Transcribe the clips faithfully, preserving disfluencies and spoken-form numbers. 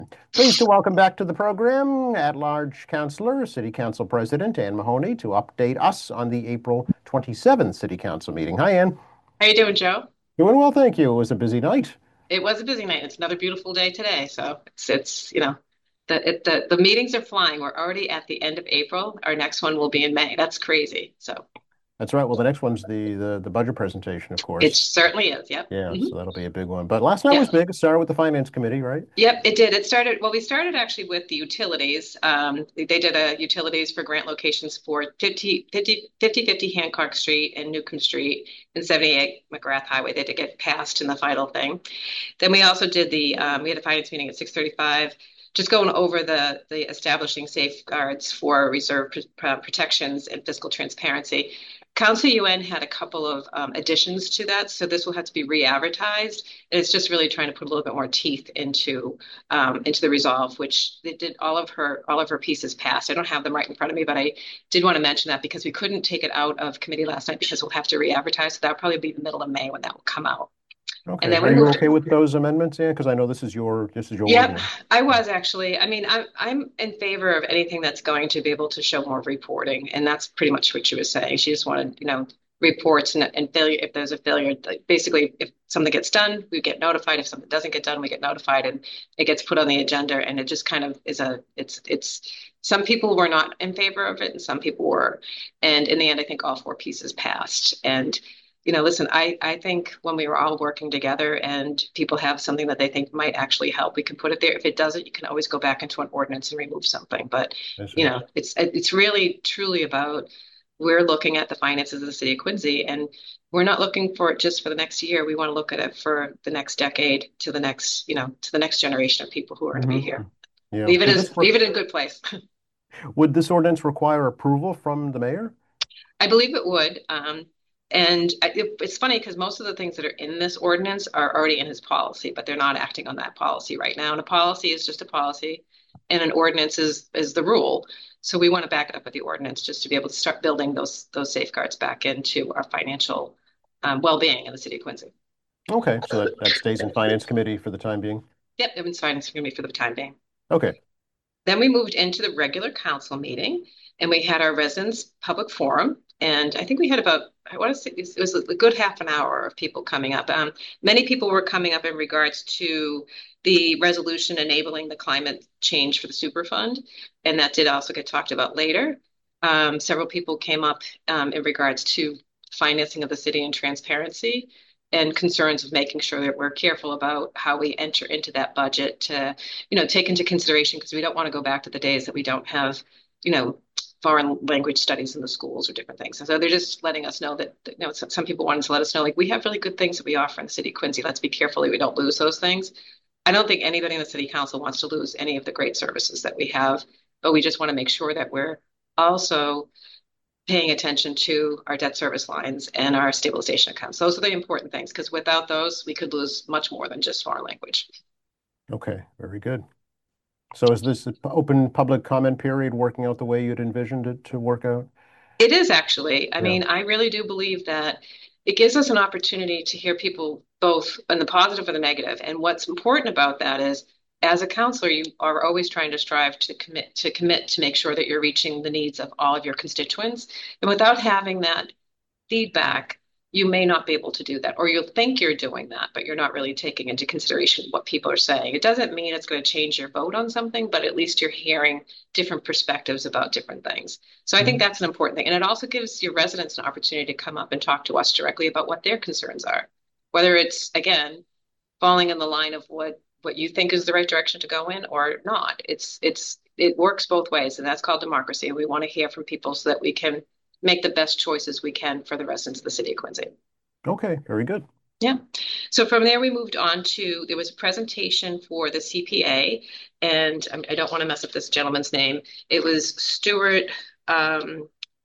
Pleased to welcome back to the program at-large Councilor, City Council President Ann Mahoney to update us on the April twenty-seventh City Council meeting. Hi, Ann. How you doing, Joe? Doing well, thank you. It was a busy night. It was a busy night. It's another beautiful day today, so it's it's you know the it, the the meetings are flying. We're already at the end of April. Our next one will be in May. That's crazy. So That's right. Well, the next one's the the, the budget presentation, of it course. certainly is. Yep. Yeah, hmm so that'll be a big one. But last night Yep. was big. It started with the Finance Committee, right? Yep. It did. It started. Well, we started actually with the utilities. Um, they, they did a utilities for grant locations for fifty fifty fifty fifty Hancock Street and Newcomb Street and seventy-eight McGrath Highway. They did get passed in the final thing. Then we also did the, um, we had a finance meeting at six thirty-five, just going over the, the establishing safeguards for reserve pr- protections and fiscal transparency. Council U N had a couple of um, additions to that, so this will have to be re-advertised. And it's just really trying to put a little bit more teeth into um, into the resolve, which they did all of her all of her pieces passed. I don't have them right in front of me, but I did want to mention that because we couldn't take it out of committee last night because we'll have to re-advertise. So that'll probably be the middle of May when that will come out. And Okay. then Are we you moved. okay with those amendments, Ann? Because I know this is your this is your Yep, ordinance. I Yeah. was actually. I mean, I'm I'm in favor of anything that's going to be able to show more reporting, and that's pretty much what she was saying. She just wanted, you know, reports and, and failure. If there's a failure, like basically, if something gets done, we get notified. If something doesn't get done, we get notified, and it gets put on the agenda. And it just kind of is a. It's it's. Some people were not in favor of it, and some people were. And in the end, I think all four pieces passed. And you know, listen, I, I think when we were all working together and people have something that they think might actually help, we can put it there. If it doesn't, you can always go back into an ordinance and remove something. But, That's you right. know, it's it's really truly about we're looking at the finances of the city of Quincy and we're not looking for it just for the next year. We want to look at it for the next decade to the next, you know, to the next generation of people who are going to be hmm here. Yeah. Leave it Would this as leave it in a good place. would this ordinance require approval from the mayor? I believe it would. Um, and I, it, it's funny because most of the things that are in this ordinance are already in his policy, but they're not acting on that policy right now. And a policy is just a policy, and an ordinance is is the rule. So we want to back it up with the ordinance just to be able to start building those those safeguards back into our financial um, well-being in the city of Quincy. Okay, so that, that stays in Finance Committee for the time being. Yep, it's fine. It's going to be for the time being. Okay. Then we moved into the regular council meeting and we had our residents public forum. And I think we had about, I want to say it was a good half an hour of people coming up. Um, many people were coming up in regards to the resolution enabling the climate change for the Superfund. And that did also get talked about later. Um, several people came up um, in regards to financing of the city and transparency and concerns of making sure that we're careful about how we enter into that budget to you know, take into consideration because we don't want to go back to the days that we don't have, you know, foreign language studies in the schools or different things. And so they're just letting us know that, you know, some, some people wanted to let us know, like, we have really good things that we offer in the city of Quincy. Let's be careful that we don't lose those things. I don't think anybody in the city council wants to lose any of the great services that we have, but we just want to make sure that we're also paying attention to our debt service lines and our stabilization accounts. Those are the important things because without those, we could lose much more than just foreign language. Okay, very good. So is this open public comment period working out the way you'd envisioned it to work out? It is actually. I Yeah. mean, I really do believe that it gives us an opportunity to hear people both in the positive and the negative. And what's important about that is, as a counselor, you are always trying to strive to commit to commit to make sure that you're reaching the needs of all of your constituents. And without having that feedback, you may not be able to do that, or you'll think you're doing that, but you're not really taking into consideration what people are saying. It doesn't mean it's going to change your vote on something, but at least you're hearing different perspectives about different things. So I think Mhm. that's an important thing. And it also gives your residents an opportunity to come up and talk to us directly about what their concerns are, whether it's, again, falling in the line of what what you think is the right direction to go in or not. It's it's it works both ways, and that's called democracy. And we want to hear from people so that we can make the best choices we can for the residents of the city of Quincy. Okay, very good. Yeah. So from there, we moved on to there was a presentation for the C P A, and I I don't want to mess up this gentleman's name. It was Stuart um,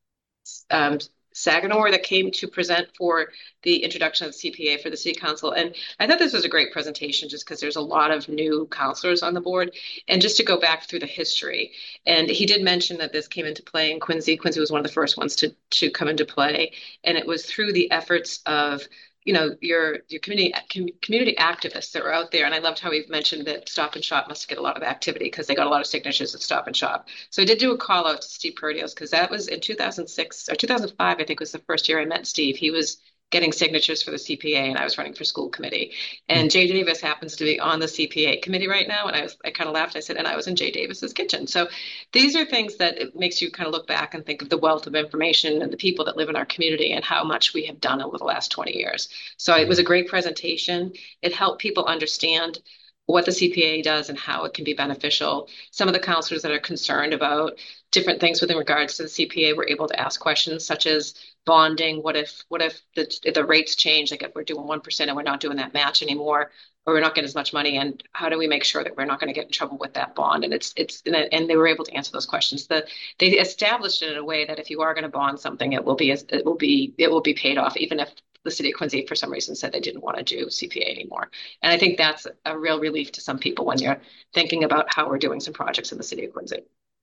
um, Saganor that came to present for the introduction of the C P A for the city council. And I thought this was a great presentation just because there's a lot of new councilors on the board. And just to go back through the history, and he did mention that this came into play in Quincy. Quincy was one of the first ones to, to come into play. And it was through the efforts of you know, your your community com- community activists that were out there. And I loved how he mentioned that Stop and Shop must get a lot of activity because they got a lot of signatures at Stop and Shop. So I did do a call out to Steve Perdios because that was in two thousand six or two thousand five, I think was the first year I met Steve. He was getting signatures for the C P A and I was running for school committee. Hmm. And Jay Davis happens to be on the C P A committee right now. And I was I kind of laughed. I said, and I was in Jay Davis's kitchen. So these are things that it makes you kind of look back and think of the wealth of information and the people that live in our community and how much we have done over the last twenty years. So it was a great presentation. It helped people understand what the C P A does and how it can be beneficial. Some of the counselors that are concerned about different things within regards to the C P A were able to ask questions such as bonding. What if what if the if the rates change? Like if we're doing one percent and we're not doing that match anymore, or we're not getting as much money, and how do we make sure that we're not going to get in trouble with that bond? And it's it's and they were able to answer those questions. The they established it in a way that if you are going to bond something, it will be it will be it will be paid off, even if the city of Quincy, for some reason, said they didn't want to do C P A anymore. And I think that's a real relief to some people when you're thinking about how we're doing some projects in the city of Quincy.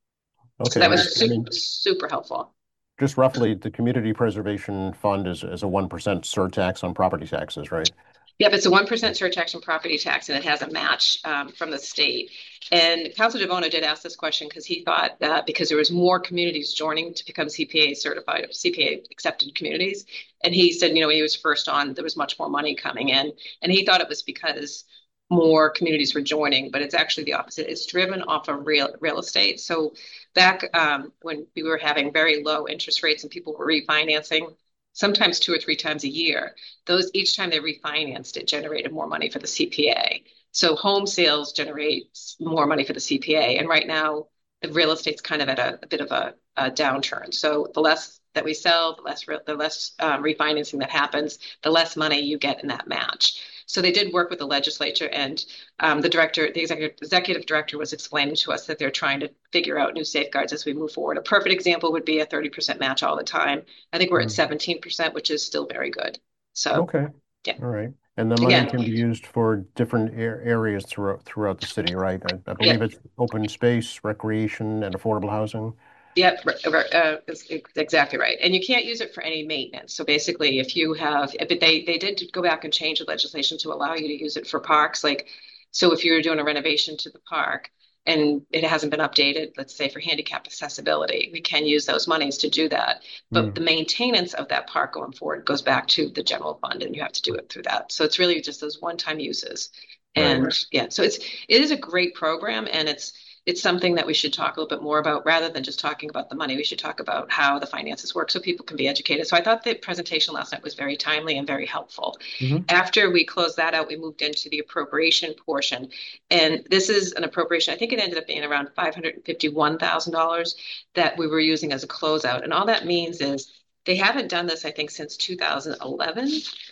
So Okay, that and was I super, mean, super helpful. just roughly, the Community Preservation Fund is, is a one percent surtax on property taxes, right? Yep, it's a one percent surtax on property tax, and it has a match um, from the state. And Councilor DeBono did ask this question because he thought that because there was more communities joining to become C P A certified, C P A accepted communities. And he said, you know, when he was first on, there was much more money coming in. And he thought it was because more communities were joining, but it's actually the opposite. It's driven off of real real estate. So back um, when we were having very low interest rates and people were refinancing, sometimes two or three times a year, those each time they refinanced, it generated more money for the C P A. So home sales generates more money for the C P A. And right now, the real estate's kind of at a, a bit of a, a downturn. So the less that we sell, the less the less um, refinancing that happens, the less money you get in that match. So they did work with the legislature, and um, the director, the executive executive director, was explaining to us that they're trying to figure out new safeguards as we move forward. A perfect example would be a thirty percent match all the time. I think we're at Hmm. seventeen percent, which is still very good. So Okay, yeah, all right. And the money again, can be used for different ar areas throughout throughout the city, right? I, I yeah, believe it's open space, recreation, and affordable housing. Yep, uh, it's exactly right. And you can't use it for any maintenance. So basically, if you have, but they they did go back and change the legislation to allow you to use it for parks. Like, so if you're doing a renovation to the park and it hasn't been updated, let's say for handicap accessibility, we can use those monies to do that. But the Hmm. maintenance of that park going forward goes back to the general fund, and you have to do it through that. So it's really just those one-time uses. Right. And yeah, so it's it is a great program, and it's it's something that we should talk a little bit more about rather than just talking about the money. We should talk about how the finances work so people can be educated. So I thought the presentation last night was very timely and very helpful. Hmm. After we closed that out, we moved into the appropriation portion. And this is an appropriation, I think it ended up being around five hundred fifty-one thousand dollars that we were using as a closeout. And all that means is they haven't done this, I think, since two thousand eleven.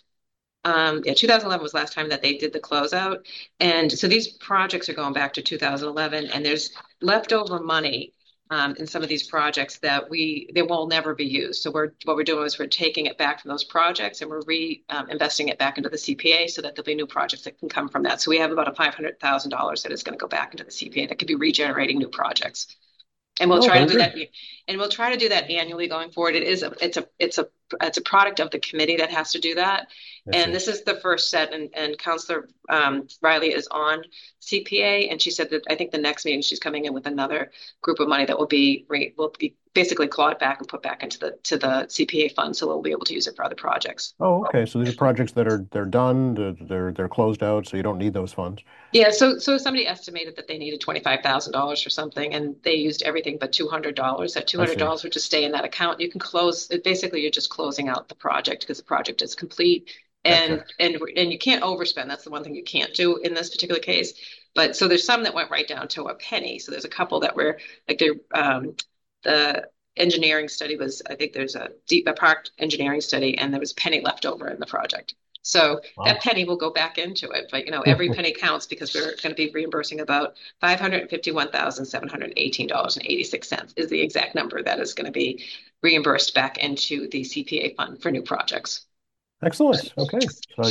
Um, yeah, two thousand eleven was last time that they did the closeout. And so these projects are going back to two thousand eleven, and there's leftover money um, in some of these projects that we they will never be used. So we're what we're doing is we're taking it back from those projects and we're re um, investing it back into the C P A so that there'll be new projects that can come from that. So we have about a five hundred thousand dollars that is going to go back into the C P A that could be regenerating new projects. And we'll Oh, try to very do that, good. and we'll try to do that annually going forward. It is a, it's a, it's a, it's a product of the committee that has to do that. I And see. this is the first set, and, and Counselor um, Riley is on C P A, and she said that I think the next meeting she's coming in with another group of money that will be will be basically clawed back and put back into the to the C P A fund, so we'll be able to use it for other projects. Oh, okay. So these are projects that are they're done, they're they're, they're closed out, so you don't need those funds. Yeah, so so somebody estimated that they needed twenty-five thousand dollars for something, and they used everything but two hundred dollars. That I see. two hundred dollars would just stay in that account. You can close it. Basically, you're just closing out the project because the project is complete. And Gotcha. and and you can't overspend. That's the one thing you can't do in this particular case. But so there's some that went right down to a penny. So there's a couple that were like they're um, the engineering study was, I think there's a deep a park engineering study, and there was a penny left over in the project. So that Wow. penny will go back into it. But you know, every penny counts because we're going to be reimbursing about five hundred fifty-one thousand seven hundred eighteen dollars and eighty-six cents is the exact number that is going to be reimbursed back into the C P A fund for new projects. Excellent. Okay. So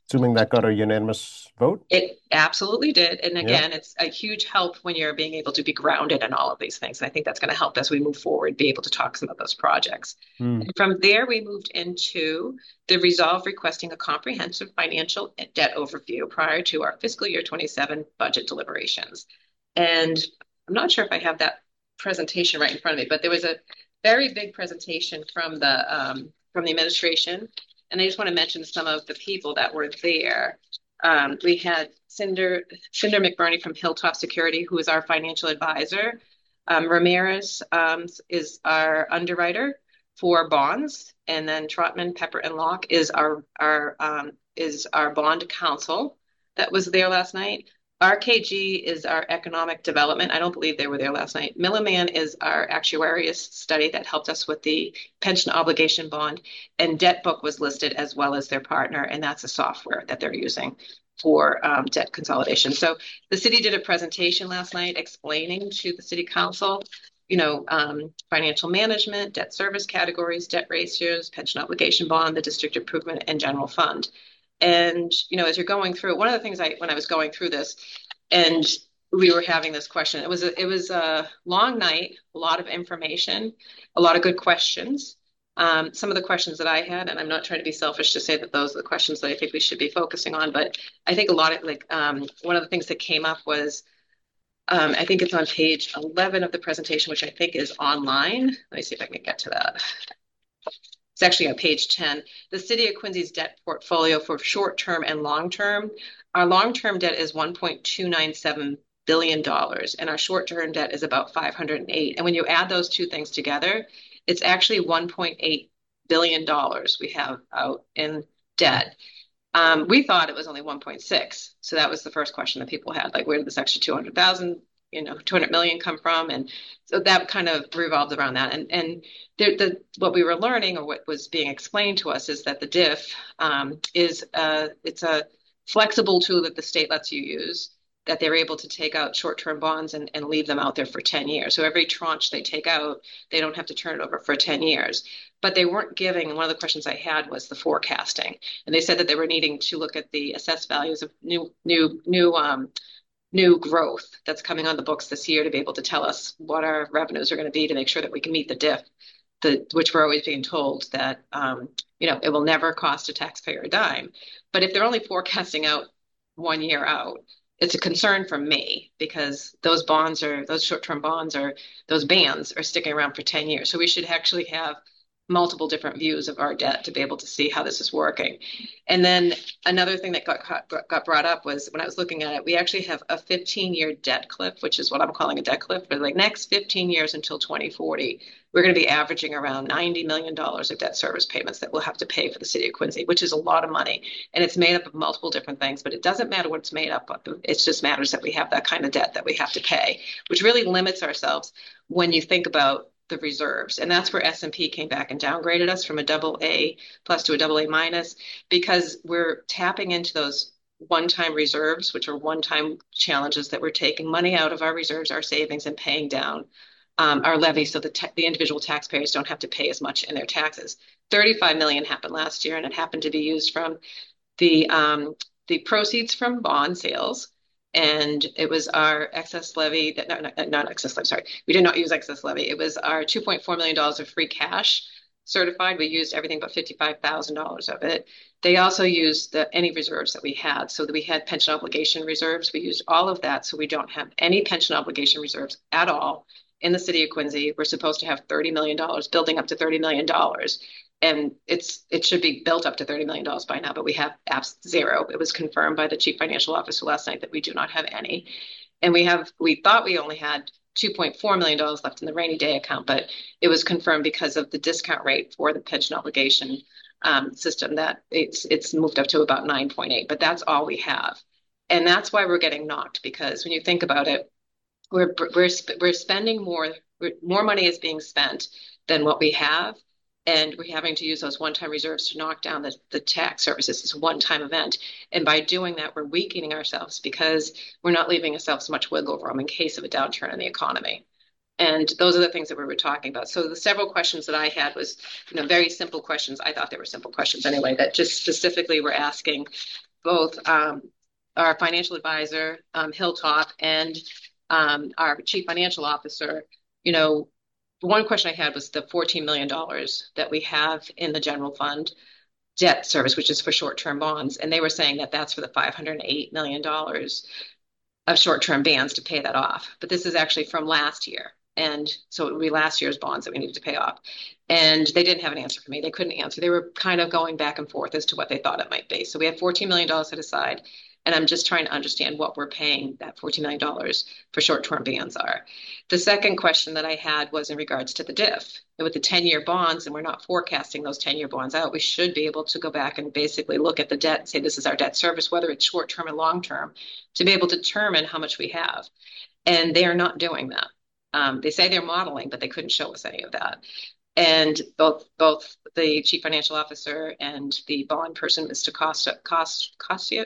Assuming that got a unanimous vote? It absolutely did. And Yeah. again, it's a huge help when you're being able to be grounded in all of these things. And I think that's going to help as we move forward, be able to talk some of those projects. Hmm. And from there, we moved into the resolve requesting a comprehensive financial debt overview prior to our fiscal year twenty-seven budget deliberations. And I'm not sure if I have that presentation right in front of me, but there was a very big presentation from the um, from the administration. And I just want to mention some of the people that were there. Um, we had Cinder, Cinder McBurney from Hilltop Security, who is our financial advisor. Um, Ramirez um, is our underwriter for bonds, and then Trotman, Pepper, and Locke is our our um, is our bond counsel that was there last night. R K G is our economic development. I don't believe they were there last night. Milliman is our actuarial study that helped us with the pension obligation bond, and DebtBook was listed as well as their partner, and that's a software that they're using for um, debt consolidation. So the city did a presentation last night explaining to the city council, you know, um, financial management, debt service categories, debt ratios, pension obligation bond, the district improvement, and general fund. And, you know, as you're going through, one of the things I, when I was going through this, and we were having this question, it was a, it was a long night, a lot of information, a lot of good questions. Um, some of the questions that I had, and I'm not trying to be selfish to say that those are the questions that I think we should be focusing on, but I think a lot of like um, one of the things that came up was, um, I think it's on page eleven of the presentation, which I think is online. Let me see if I can get to that. It's actually on page ten. The city of Quincy's debt portfolio for short-term and long-term. Our long-term debt is one point two nine seven billion dollars, and our short-term debt is about five hundred eight. And when you add those two things together, it's actually one point eight billion dollars we have out in debt. Um, we thought it was only one point six. So that was the first question that people had, like, where did this extra two hundred thousand, you know, two hundred million come from? And so that kind of revolved around that. And and the, the what we were learning, or what was being explained to us, is that the D I F um, is a, it's a flexible tool that the state lets you use, that they're able to take out short-term bonds and, and leave them out there for ten years. So every tranche they take out, they don't have to turn it over for ten years. But they weren't giving, one of the questions I had was the forecasting. And they said that they were needing to look at the assessed values of new, new, new, um, new growth that's coming on the books this year to be able to tell us what our revenues are going to be to make sure that we can meet the D I F, the, which we're always being told that, um, you know, it will never cost a taxpayer a dime. But if they're only forecasting out one year out, it's a concern for me, because those bonds are, those short-term bonds are, those bands are sticking around for ten years. So we should actually have multiple different views of our debt to be able to see how this is working. And then another thing that got got brought up was, when I was looking at it, we actually have a fifteen-year debt cliff, which is what I'm calling a debt cliff. For the next fifteen years until twenty forty, we're going to be averaging around ninety million dollars of debt service payments that we'll have to pay for the city of Quincy, which is a lot of money. And it's made up of multiple different things, but it doesn't matter what it's made up of. It just matters that we have that kind of debt that we have to pay, which really limits ourselves when you think about the reserves. And that's where S and P came back and downgraded us from a double A plus to a double A minus, because we're tapping into those one-time reserves, which are one-time challenges that we're taking money out of our reserves, our savings, and paying down um, our levy, so the, the individual taxpayers don't have to pay as much in their taxes. thirty-five million happened last year, and it happened to be used from the um, the proceeds from bond sales. And it was our excess levy that, not, not, not excess levy, sorry. We did not use excess levy. It was our two point four million dollars of free cash certified. We used everything but fifty-five thousand dollars of it. They also used the, any reserves that we had. So that we had pension obligation reserves. We used all of that. So we don't have any pension obligation reserves at all in the city of Quincy. We're supposed to have thirty million dollars, building up to thirty million dollars. And it's it should be built up to thirty million dollars by now, but we have apps zero. It was confirmed by the chief financial officer last night that we do not have any. And we have we thought we only had two point four million dollars left in the rainy day account, but it was confirmed because of the discount rate for the pension obligation um, system that it's it's moved up to about nine point eight, but that's all we have. And that's why we're getting knocked, because when you think about it, we're we're we're spending more, more money is being spent than what we have. And we're having to use those one-time reserves to knock down the, the tax services. It's a one-time event. And by doing that, we're weakening ourselves, because we're not leaving ourselves much wiggle room in case of a downturn in the economy. And those are the things that we were talking about. So the several questions that I had was, you know, very simple questions. I thought they were simple questions anyway, that just specifically were asking, both um, our financial advisor, um, Hilltop, and um, our chief financial officer, you know, one question I had was the fourteen million dollars that we have in the general fund debt service, which is for short-term bonds. And they were saying that that's for the five hundred eight million dollars of short-term bonds to pay that off. But this is actually from last year. And so it would be last year's bonds that we needed to pay off. And they didn't have an answer for me. They couldn't answer. They were kind of going back and forth as to what they thought it might be. So we have fourteen million dollars set aside. And I'm just trying to understand what we're paying that fourteen million dollars for short-term bonds are. The second question that I had was in regards to the diff. And with the ten-year bonds, and we're not forecasting those ten-year bonds out, we should be able to go back and basically look at the debt and say this is our debt service, whether it's short-term or long-term, to be able to determine how much we have. And they are not doing that. Um, they say they're modeling, but they couldn't show us any of that. And both both the chief financial officer and the bond person, Mister Costa, Costa, Costa,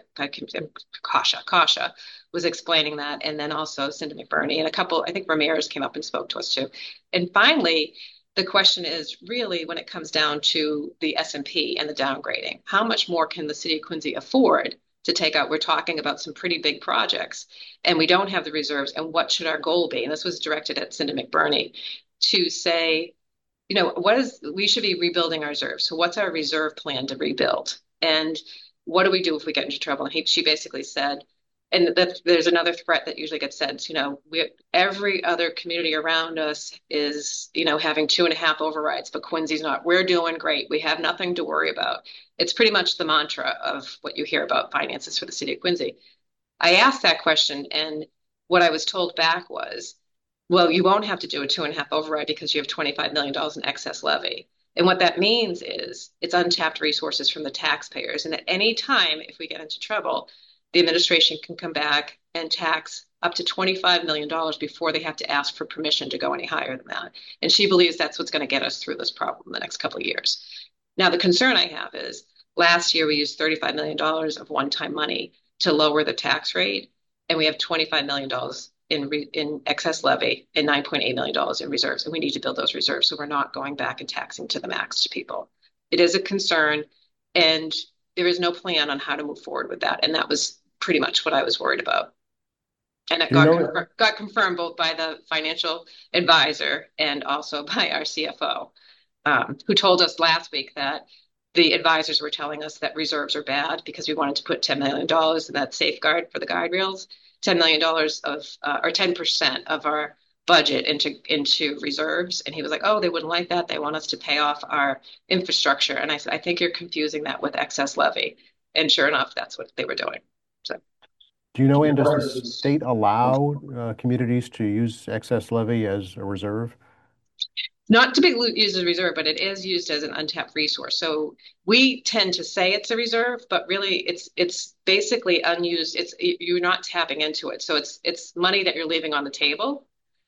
Kasha, Kasha, was explaining that. And then also Cindy McBurney and a couple, I think Ramirez came up and spoke to us too. And finally, the question is really when it comes down to the S and P and the downgrading, how much more can the city of Quincy afford to take out? We're talking about some pretty big projects and we don't have the reserves. And what should our goal be? And this was directed at Cindy McBurney to say, you know, what is, we should be rebuilding our reserves. So what's our reserve plan to rebuild? And what do we do if we get into trouble? And he, she basically said, and that there's another threat that usually gets said, you know, we, every other community around us is, you know, having two and a half overrides, but Quincy's not. We're doing great. We have nothing to worry about. It's pretty much the mantra of what you hear about finances for the city of Quincy. I asked that question, and what I was told back was, well, you won't have to do a two and a half override because you have twenty-five million dollars in excess levy. And what that means is it's untapped resources from the taxpayers. And at any time, if we get into trouble, the administration can come back and tax up to twenty-five million dollars before they have to ask for permission to go any higher than that. And she believes that's what's going to get us through this problem in the next couple of years. Now, the concern I have is last year we used thirty-five million dollars of one-time money to lower the tax rate, and we have twenty-five million dollars in re, in excess levy and nine point eight million dollars in reserves. And we need to build those reserves so we're not going back and taxing to the max to people. It is a concern, and there is no plan on how to move forward with that. And that was pretty much what I was worried about. And it Do you got, know, confir- got confirmed both by the financial advisor and also by our C F O, um, who told us last week that the advisors were telling us that reserves are bad because we wanted to put ten million dollars in that safeguard for the guardrails, ten million dollars of, uh, or ten percent of our budget into, into reserves. And he was like, oh, they wouldn't like that. They want us to pay off our infrastructure. And I said, I think you're confusing that with excess levy. And sure enough, that's what they were doing. So, do you know, Ann, does the state allow uh, communities to use excess levy as a reserve? not to be used as a reserve, but it is used as an untapped resource. So we tend to say it's a reserve, but really it's it's basically unused. It's you're not tapping into it. So it's it's money that you're leaving on the table.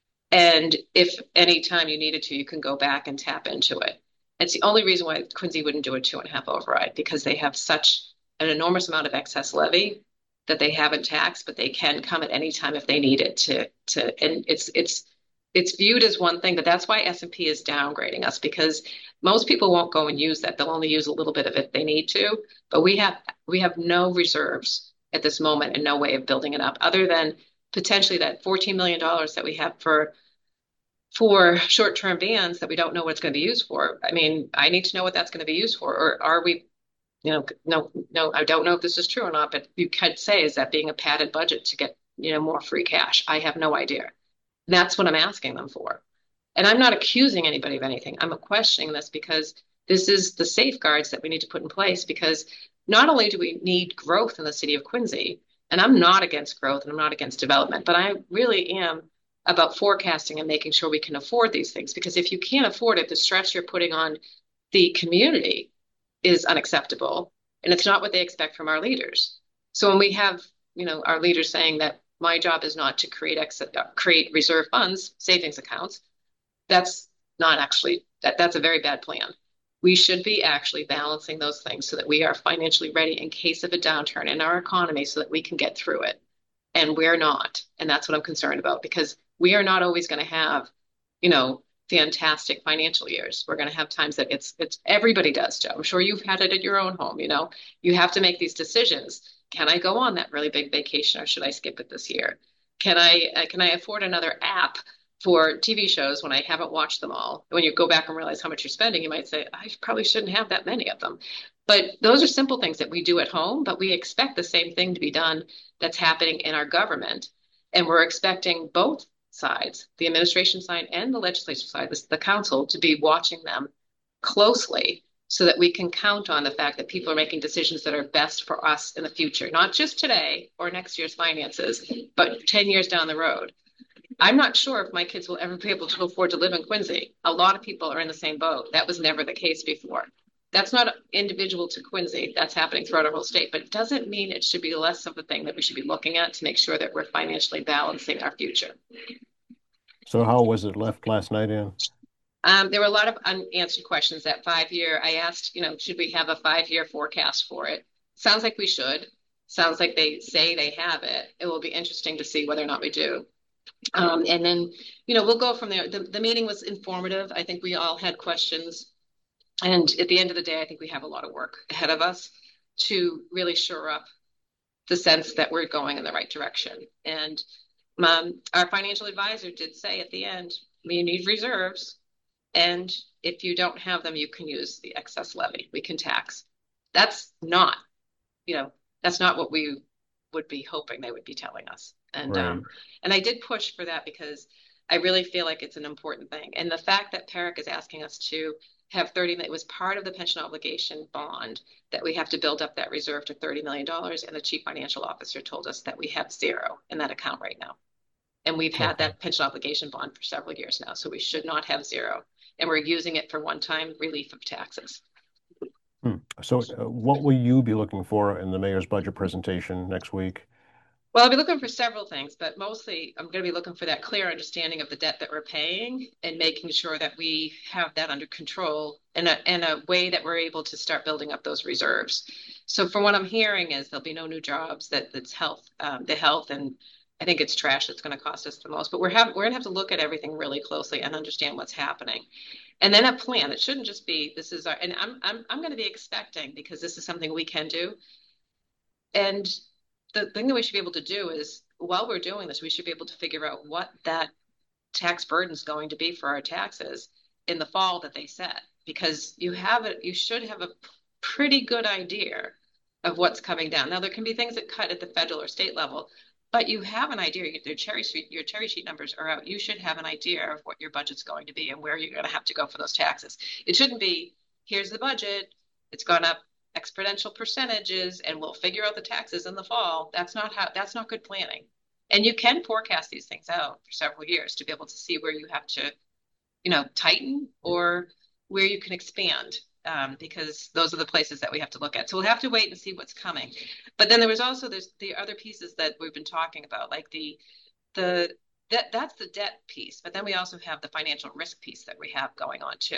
And if any time you needed to, you can go back and tap into it. It's the only reason why Quincy wouldn't do a two and a half override, because they have such an enormous amount of excess levy that they haven't taxed, but they can come at any time if they need it to to and it's it's it's viewed as one thing, but that's why S and P is downgrading us, because most people won't go and use that. They'll only use a little bit of it if they need to. But we have we have no reserves at this moment and no way of building it up other than potentially that fourteen million dollars that we have for for short-term bans that we don't know what it's going to be used for. I mean, I need to know what that's going to be used for. Or are we, you know, no, no, I don't know if this is true or not, but you could say, is that being a padded budget to get, you know, more free cash? I have no idea. And that's what I'm asking them for. And I'm not accusing anybody of anything. I'm questioning this because this is the safeguards that we need to put in place, because not only do we need growth in the city of Quincy, and I'm not against growth and I'm not against development, but I really am about forecasting and making sure we can afford these things. Because if you can't afford it, the stress you're putting on the community is unacceptable. And it's not what they expect from our leaders. So when we have, you know, our leaders saying that my job is not to create ex- create reserve funds, savings accounts, that's not actually, that, that's a very bad plan. We should be actually balancing those things so that we are financially ready in case of a downturn in our economy so that we can get through it. And we're not. And that's what I'm concerned about, because we are not always going to have, you know, fantastic financial years. We're going to have times that it's, it's everybody does, Joe. I'm sure you've had it at your own home, you know, you have to make these decisions. Can I go on that really big vacation or should I skip it this year? Can I uh, can I afford another app for T V shows when I haven't watched them all? When you go back and realize how much you're spending, you might say, I probably shouldn't have that many of them. But those are simple things that we do at home, but we expect the same thing to be done that's happening in our government. And we're expecting both sides, the administration side and the legislature side, the, the council, to be watching them closely so that we can count on the fact that people are making decisions that are best for us in the future, not just today or next year's finances, but ten years down the road. I'm not sure if my kids will ever be able to afford to live in Quincy. A lot of people are in the same boat. That was never the case before. That's not individual to Quincy. That's happening throughout our whole state, but it doesn't mean it should be less of a thing that we should be looking at to make sure that we're financially balancing our future. So how was it left last night, Ann? Um, there were a lot of unanswered questions. That five year, I asked, you know, should we have a five year forecast for it? Sounds like we should. Sounds like they say they have it. It will be interesting to see whether or not we do. Um, and then, you know, we'll go from there. The, the meeting was informative. I think we all had questions. And at the end of the day, I think we have a lot of work ahead of us to really shore up the sense that we're going in the right direction. And um, our financial advisor did say at the end, we need reserves. And if you don't have them, you can use the excess levy. We can tax. That's not, you know, that's not what we would be hoping they would be telling us. And Right. um, and I did push for that because I really feel like it's an important thing. And the fact that P E R C is asking us to have thirty, it was part of the pension obligation bond that we have to build up that reserve to thirty million dollars. And the chief financial officer told us that we have zero in that account right now. And we've had Okay. that pension obligation bond for several years now. So we should not have zero. And we're using it for one-time relief of taxes. Hmm. So uh, what will you be looking for in the mayor's budget presentation next week? Well, I'll be looking for several things, but mostly I'm going to be looking for that clear understanding of the debt that we're paying and making sure that we have that under control in a, in a way that we're able to start building up those reserves. So from what I'm hearing is there'll be no new jobs, that that's health, um, the health, and I think it's trash that's going to cost us the most. But we're have, we're going to have to look at everything really closely and understand what's happening. And then a plan. It shouldn't just be, this is our, and I'm, I'm, I'm going to be expecting, because this is something we can do. And the thing that we should be able to do is, while we're doing this, we should be able to figure out what that tax burden is going to be for our taxes in the fall that they set, because you have it, you should have a pretty good idea of what's coming down. Now, there can be things that cut at the federal or state level, but you have an idea. Your cherry sheet, your cherry sheet numbers are out. You should have an idea of what your budget's going to be and where you're going to have to go for those taxes. It shouldn't be, here's the budget, it's gone up exponential percentages and we'll figure out the taxes in the fall. That's not how, that's not good planning. And you can forecast these things out for several years to be able to see where you have to, you know, tighten or where you can expand, um, because those are the places that we have to look at. So we'll have to wait and see what's coming. But then there was also there's the other pieces that we've been talking about, like the the that that's the debt piece. But then we also have the financial risk piece that we have going on too.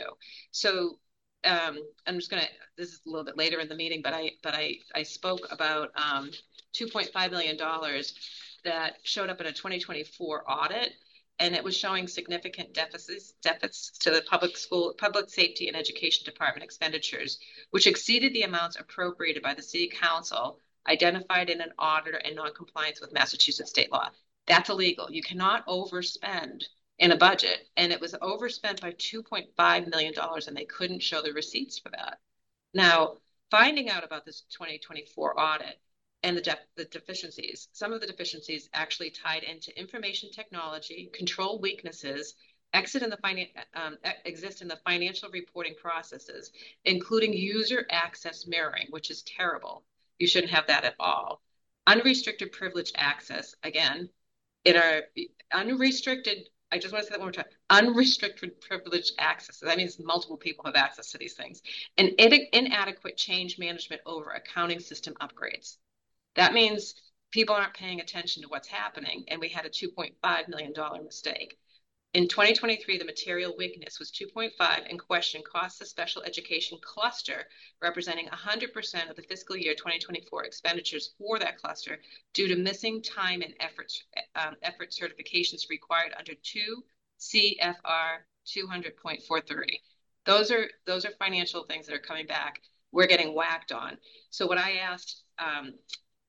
So um, I'm just gonna, this is a little bit later in the meeting, but I but I I spoke about um, two point five million dollars that showed up in a twenty twenty-four audit, and it was showing significant deficits deficits to the public school, public safety and education department expenditures, which exceeded the amounts appropriated by the city council, identified in an audit in non-compliance with Massachusetts state law. That's illegal. You cannot overspend in a budget, and it was overspent by two point five million dollars, and they couldn't show the receipts for that. Now, finding out about this twenty twenty-four audit and the, de the deficiencies, some of the deficiencies actually tied into information technology, control weaknesses, exit in the um, exist in the financial reporting processes, including user access mirroring, which is terrible. You shouldn't have that at all. Unrestricted privileged access, again, in our unrestricted, I just want to say that one more time, unrestricted privileged access. That means multiple people have access to these things. And inadequate change management over accounting system upgrades. That means people aren't paying attention to what's happening, and we had a two point five million dollar mistake. In twenty twenty-three, the material weakness was two point five, and question costs the special education cluster, representing one hundred percent of the fiscal year twenty twenty-four expenditures for that cluster due to missing time and efforts, um, effort certifications required under two C F R two hundred point four thirty. Those are, those are financial things that are coming back. We're getting whacked on. So what I asked um,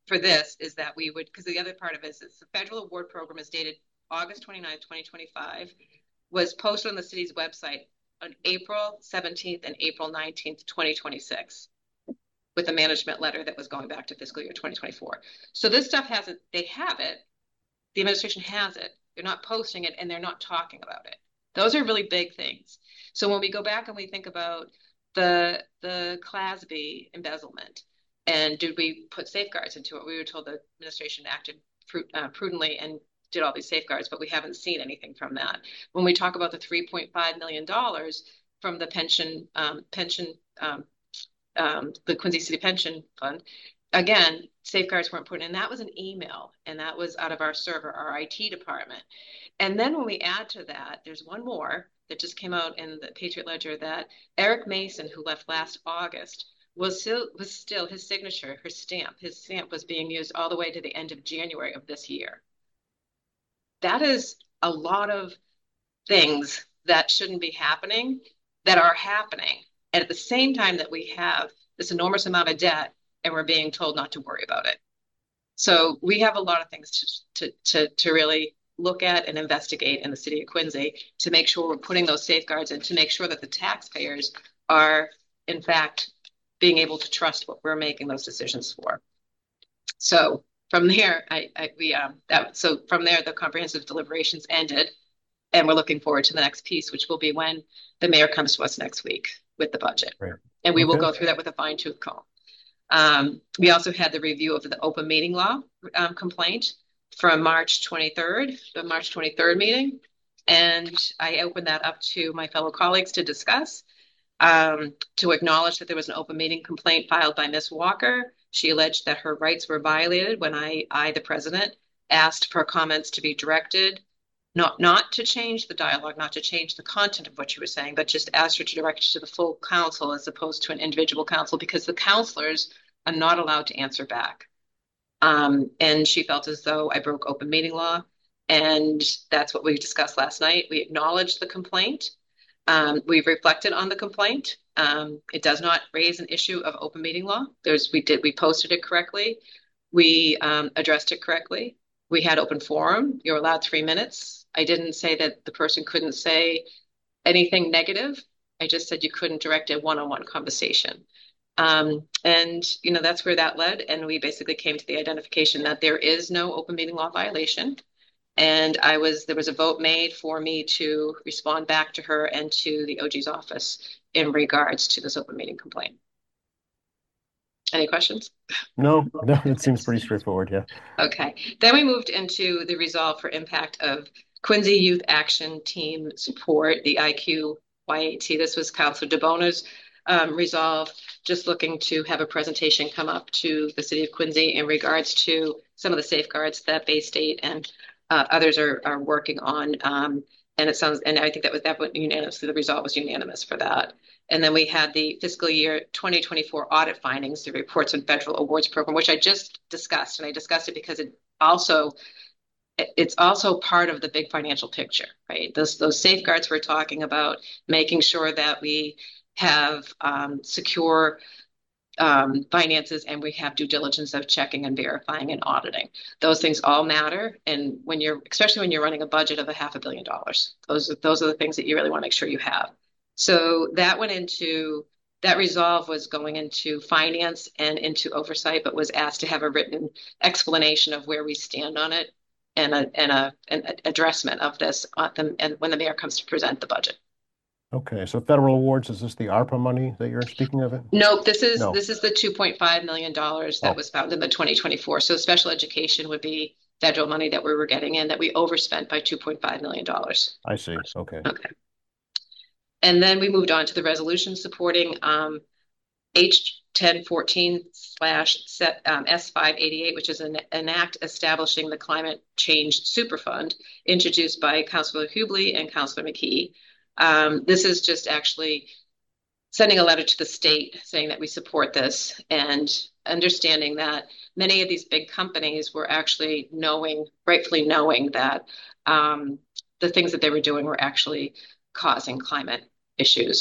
for this is that we would, because the other part of it is the federal award program is dated August twenty-ninth, twenty twenty-five, was posted on the city's website on April seventeenth and April nineteenth, twenty twenty-six, with a management letter that was going back to fiscal year twenty twenty-four. So this stuff hasn't, they have it, the administration has it, they're not posting it, and they're not talking about it. Those are really big things. So when we go back and we think about the the C L A S B embezzlement, and did we put safeguards into it? We were told the administration acted uh, prudently and did all these safeguards, but we haven't seen anything from that. When we talk about the three point five million dollars from the pension, um, pension, um, um, the Quincy City Pension Fund, again, safeguards weren't put in. And that was an email, and that was out of our server, our I T department. And then when we add to that, there's one more that just came out in the Patriot Ledger that Eric Mason, who left last August, was still, was still his signature, her stamp, his stamp was being used all the way to the end of January of this year. That is a lot of things that shouldn't be happening that are happening. And at the same time that we have this enormous amount of debt and we're being told not to worry about it. So we have a lot of things to, to, to, to really look at and investigate in the city of Quincy to make sure we're putting those safeguards in, to make sure that the taxpayers are, in fact, being able to trust what we're making those decisions for. So from there, I, I we um that so from there the comprehensive deliberations ended, and we're looking forward to the next piece, which will be when the mayor comes to us next week with the budget, Right. And we okay. will go through that with a fine tooth comb. Um, we also had the review of the open meeting law um, complaint from March twenty-third, the March twenty-third meeting, and I opened that up to my fellow colleagues to discuss. Um, to acknowledge that there was an open meeting complaint filed by Miz Walker. She alleged that her rights were violated when I, I, the president, asked for comments to be directed, not, not to change the dialogue, not to change the content of what she was saying, but just asked her to direct it to the full council as opposed to an individual council, because the councilors are not allowed to answer back. Um, and she felt as though I broke open meeting law. And that's what we discussed last night. We acknowledged the complaint. Um, we've reflected on the complaint. Um, it does not raise an issue of open meeting law. There's, we did, we posted it correctly. We um, addressed it correctly. We had open forum. You're allowed three minutes. I didn't say that the person couldn't say anything negative. I just said you couldn't direct a one-on-one conversation. Um, and, you know, that's where that led. And we basically came to the identification that there is no open meeting law violation. And I was, there was a vote made for me to respond back to her and to the O G's office in regards to this open meeting complaint. Any questions? No, no, it seems pretty straightforward, yeah. Okay. Then we moved into the resolve for impact of Quincy Youth Action Team support, the I Q Y A T. This was Councilor DeBona's um, resolve, just looking to have a presentation come up to the city of Quincy in regards to some of the safeguards that Bay State and Uh, others are are working on, um, and it sounds, and I think that was that was unanimous. The result was unanimous for that. And then we had the fiscal year twenty twenty-four audit findings, the reports on federal awards program, which I just discussed, and I discussed it because it also it's also part of the big financial picture, right? Those those safeguards we're talking about, making sure that we have um, secure Um, finances, and we have due diligence of checking and verifying and auditing. Those things all matter. And when you're, especially when you're running a budget of a half a billion dollars, those are, those are the things that you really want to make sure you have. So that went into, that resolve was going into finance and into oversight, but was asked to have a written explanation of where we stand on it and a, and a, an addressment of this on the, and when the mayor comes to present the budget. Okay, so federal awards, is this the ARPA money that you're speaking of? It? Nope, this is No. this is the two point five million dollars that oh. was found in the twenty twenty-four. So special education would be federal money that we were getting in that we overspent by two point five million dollars. I see, okay. Okay. And then we moved on to the resolution supporting um, H ten fourteen slash S five eighty-eight, which is an, an act establishing the Climate Change Superfund introduced by Councilor Hubley and Councilor McKee. Um, this is just actually sending a letter to the state saying that we support this, and understanding that many of these big companies were actually knowing, rightfully knowing that um, the things that they were doing were actually causing climate issues.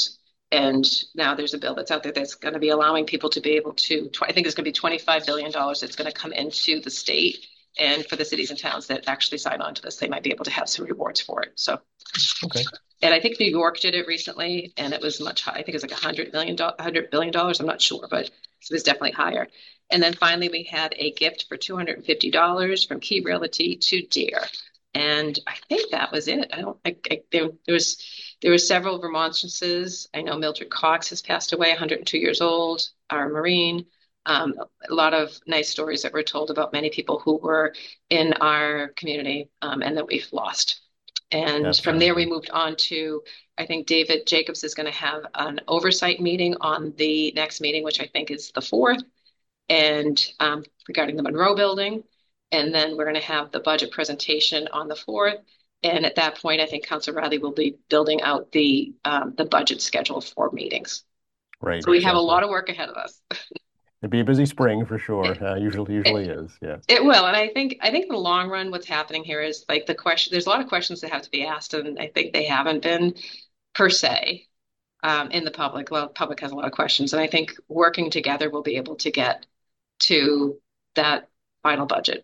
And now there's a bill that's out there that's going to be allowing people to be able to, I think it's going to be twenty-five billion dollars that's going to come into the state. And for the cities and towns that actually sign on to this, they might be able to have some rewards for it. So, Okay. and I think New York did it recently, and it was much higher. I think it was like a hundred million, a hundred billion dollars. I'm not sure, but it was definitely higher. And then finally, we had a gift for two hundred fifty dollars from Key Realty to Deere. And I think that was it. I don't, I, I, there, there was, there were several remonstrances. I know Mildred Cox has passed away, one hundred two years old, our Marine. Um, a lot of nice stories that were told about many people who were in our community um, and that we've lost. And from there, we Absolutely. moved on to, I think David Jacobs is going to have an oversight meeting on the next meeting, which I think is the fourth, and um, regarding the Monroe Building. And then we're going to have the budget presentation on the fourth. And at that point, I think Council Riley will be building out the um, the budget schedule for meetings. Right, So we have a exactly. lot of work ahead of us. It'd be a busy spring for sure. It, Uh, usually, usually it, is. Yeah. it will. And I think I think in the long run, what's happening here is like the question, there's a lot of questions that have to be asked, and I think they haven't been per se um, in the public. Well, the public has a lot of questions, and I think working together we'll be able to get to that final budget.